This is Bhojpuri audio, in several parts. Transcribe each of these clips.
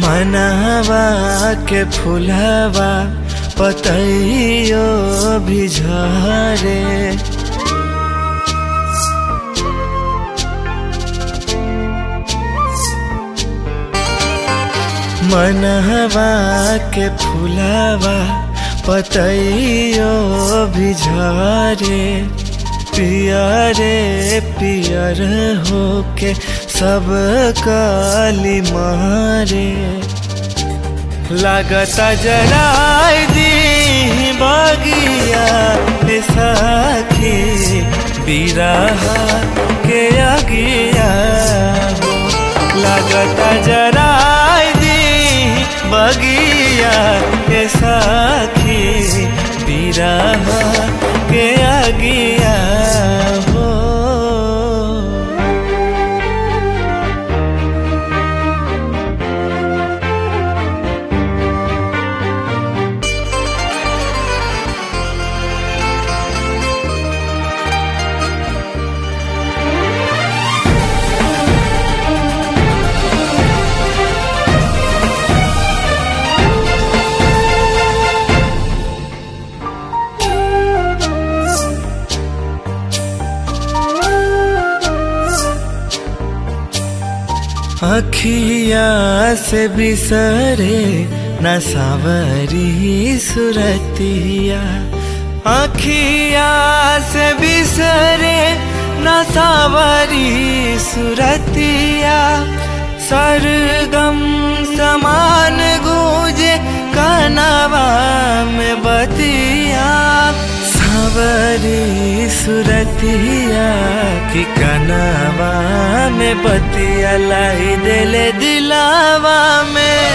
मनवा के फुलवा पतइयो भी झरे। मनवा के फुलवा पतइयो भी झरे। पियरे पियर होके सब काली मारे। लागता जराई दी बगिया साखी बिरह के अगिया हो। लागता जराई दी बगिया साखी बिरह के अगिया हो। अखिया से बिसरे न सावरी सुरतिया। अखिया से बिसरे न सावरी सुरतिया। सरगम समान गूंजे कानवा में बतिया। सावरी सुरतिया की कानवा में बतिया। लाई दिले दिलावा में,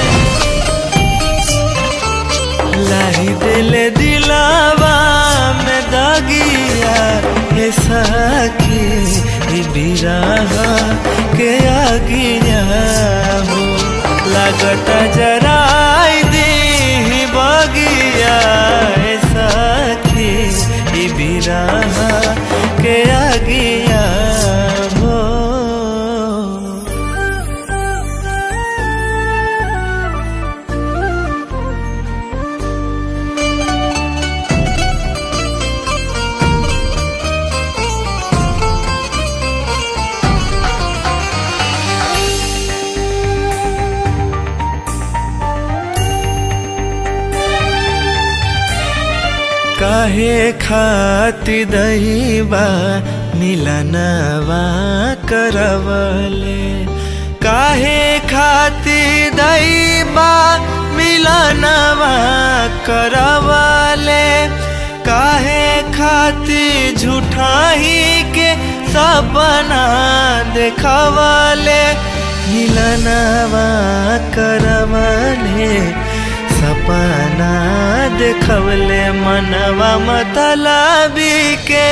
लाई दिले दिलावा में दागिया। ये सखी बिरह के आगिया हो। लागता जराई दी बगिया सखी बिरह के आगिया हो। काहे खाती दईबा मिलनवा करवले। काहे खाती दईबा मिलनवा करवले। काहे खाती झूठाही के सपना देखवले। मिलनवा करवले सपना देखवले। मनवा मतलबी के,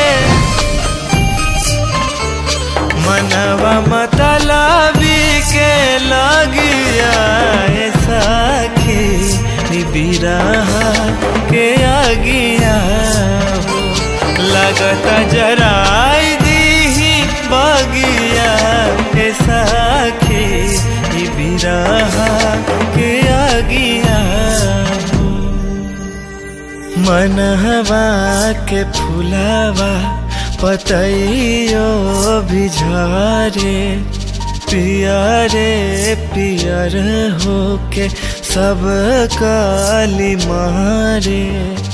मनवा मतलबी के लगिया सखी बिरह के आगिया हो। लगता जराई दी बगिया सखी बिरह के आगिया हो। मनवा के फुलवा पतइयो भी झरे। पियरे पियर होके सब काली मारे।